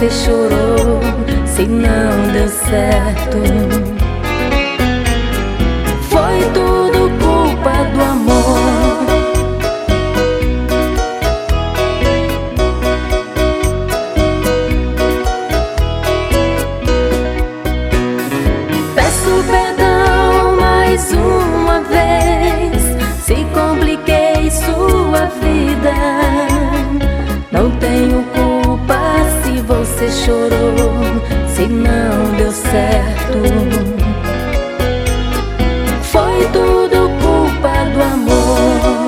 você chorou, se não deu certo. Foi tudo culpa do amor. Peço perdão mais uma vez, se compliquei sua vida. Não tenho culpa se você chorou, se não deu certo. Foi tudo culpa do amor.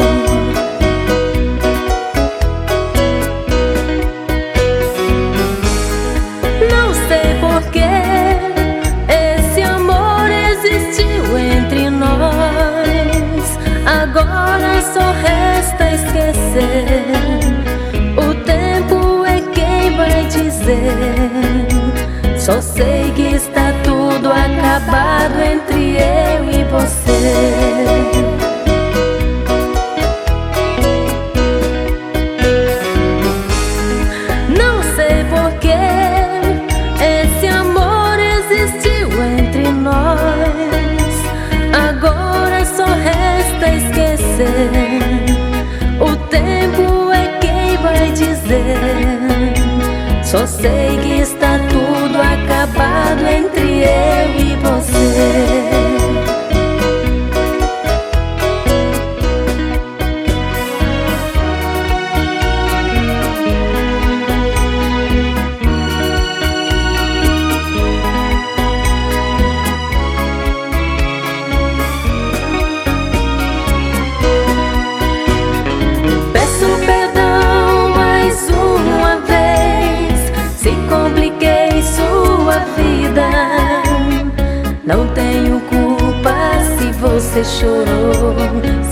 Não sei porquê esse amor existiu entre nós. Agora só resta esquecer. O tempo é quem vai dizer. Só sei que está tudo acabado entre eu e você. Não sei porquê esse amor existiu entre nós. Agora só resta esquecer. O tempo é quem vai dizer. Só sei que está tudo acabado entre eu e você. Não tenho culpa se você chorou,